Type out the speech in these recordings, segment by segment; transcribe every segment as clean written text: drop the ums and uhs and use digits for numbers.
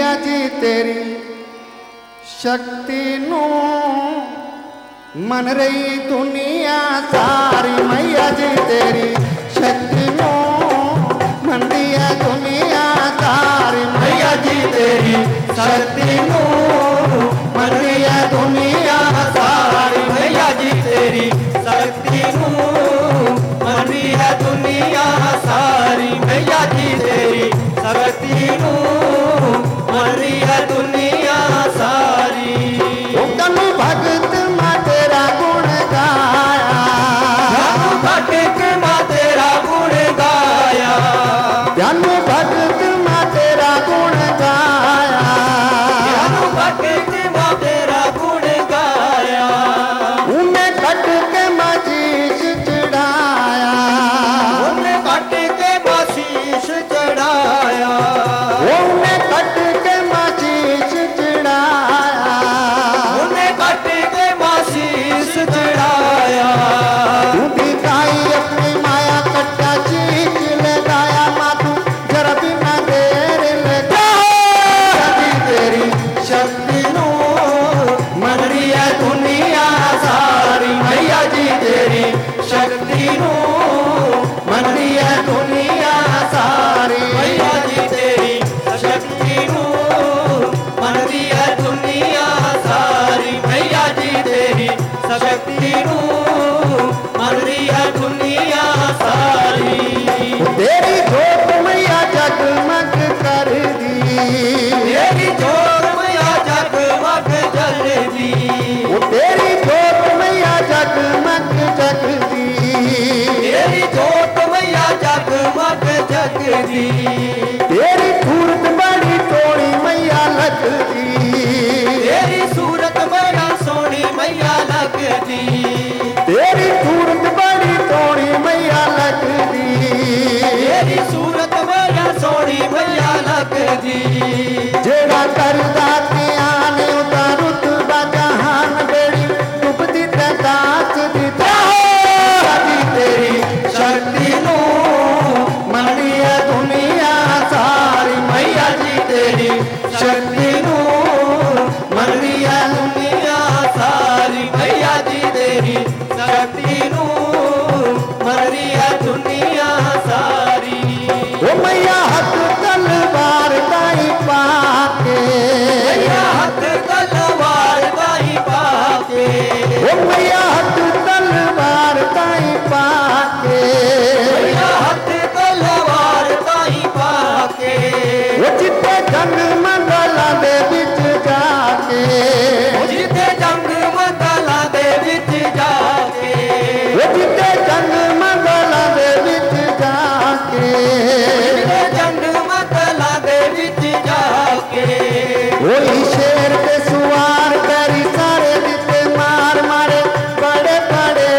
मैया जी तेरी शक्ति नू मन रही दुनिया सारी। मैया जी तेरी शक्ति नू मन दिया दुनिया सारी। मैया जी तेरी शक्ति नू मन दिया दुनिया सारी। मैया जी तेरी शक्ति नू मन दिया दुनिया सारी। मैया जी तेरी शक्ति नू मन दिया दुनिया सारी। तनु भगत माँ तेरा गुण गाया, तनु भगत माँ तेरा गुण गाया, तनु भगत माँ तेरा गुण गाया, तनु भगत माँ तेरा गुण गाया। उन्हें कट के शीश चढ़ाया, उन्हें कट के शीश चढ़ाया, उन्हें कट के शीश चढ़ाया, उन्हें कट के शीश चढ़ाया। तू दिखाई अपनी माया कट्टा चीज लगाया। माँ तू जरा भी ना देर लगा। तेरी शक्ति नू मन रिया दुनिया सारी। मैया जी तेरी शक्ति नू मन रिया दुनिया सारी। मैया जी तेरी शक्ति नू मन दिया दुनिया सारी। मैया जी तेरी शक्ति नू मन दिया दुनिया सारी। तेरी जोत मैया जगमग कर दी, तेरी जोत मैया जगमग जल दी, तेरी जोत मैया जगमग जग दी, तेरी जोत मैया जगमग जग दी, तेरी सूरत बड़ी सोनी मैया लगदी, तेरी सूरत बड़ा सोनी मैया लगदी, तेरी सूरत बड़ी सोनी मैया लगदी, तेरी सूरत बड़ा सोनी मैया लगदी। जेड़ा करदा ध्यान उदा रुतबा जहान बेड़ी डुबदी ते दास दिता। तेरी शक्ति नू मन दिया दुनिया सारी। मैया जी तेरी शक्ति नू मन दिया दुनिया सारी। मैया जी तेरी शक्ति नू मन दिया दुनिया सारी। ओ मैया हाथ तलवार ताई पाके, मैया हाथ तलवार ताई पाके, ओ मैया हाथ तलवार ताई पाके, मैया हाथ तलवार ताई पाके, ओ जिते जंग मंगला दे विच जाके, जिते जंग मंगला दे विच जाके, ओ जिते जंग मंगला दे विच जाके, जिते जंग मंगला दे विच जाके, ओही शेर पे सुवार करी सारे जिते मार मारे बड़े बड़े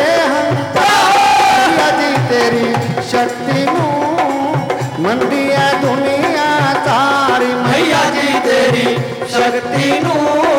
हंकार। जी तेरी शक्ति नू मन दिया दुनिया सारी। मैया जी तेरी शक्ति नू